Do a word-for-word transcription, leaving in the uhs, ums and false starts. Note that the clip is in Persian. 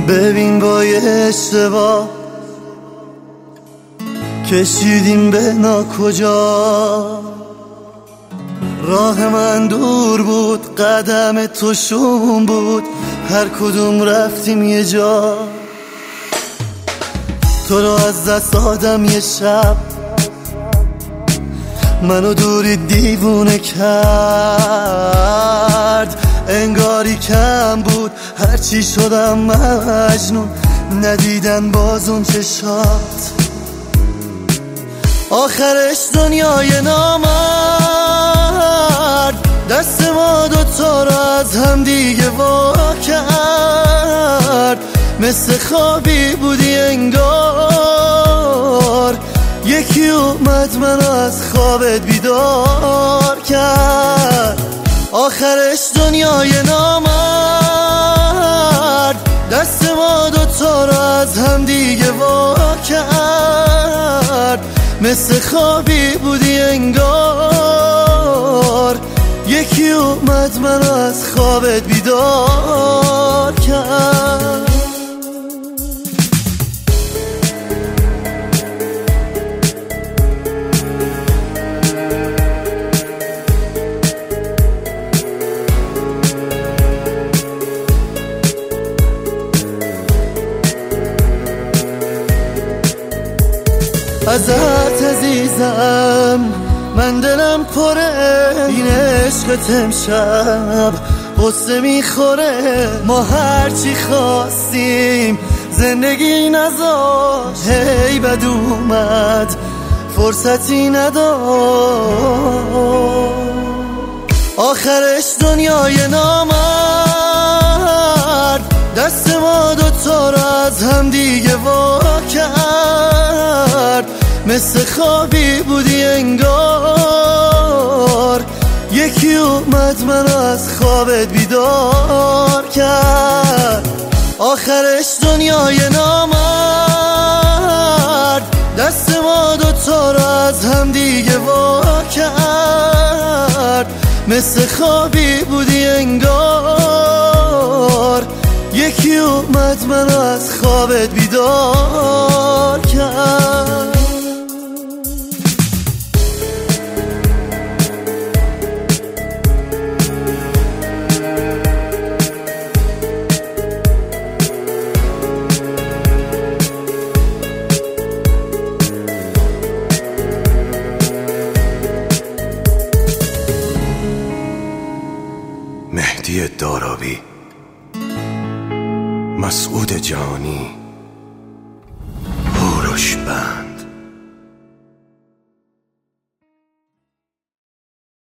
ببین با یه اشتباه کشیدیم به ناکجا. راه من دور بود، قدم تو شوم بود، هر کدوم رفتیم یه جا. تو رو از دست دادم یه شب، منو دوری دیوونه کرد. انگاری کم بود هرچی شدم مجنون، ندیدن باز اون چشات. آخرش دنیای نامرد دست ما دوتا رو از هم دیگه وا کرد. مثل خوابی بودی انگار، یکی اومد منو از خوابت بیدار کرد. آخرش دنیای نامرد دست ما دوتا رو از هم دیگه وا کرد. مثل خوابی بودی انگار، یکی اومد منو از خوابت بیدار کرد. ازت عزیزم من دلم پره، این عشقت امشب قصه میخوره. ما هرچی خواستیم زندگی نذاشت، هی بد اومد فرصتی نداشت. آخرش دنیای نامرد دست ما دوتا رو از هم دیگه وا کرد. مثل خوابی بودی انگار، یکی اومد منو از خوابت بیدار کرد. آخرش دنیای نامرد دست ما دوتا رو از هم دیگه وا کرد. مثل خوابی بودی انگار، یکی اومد منو از خوابت بیدار کرد. مهدی دارابی، مسعود جانی.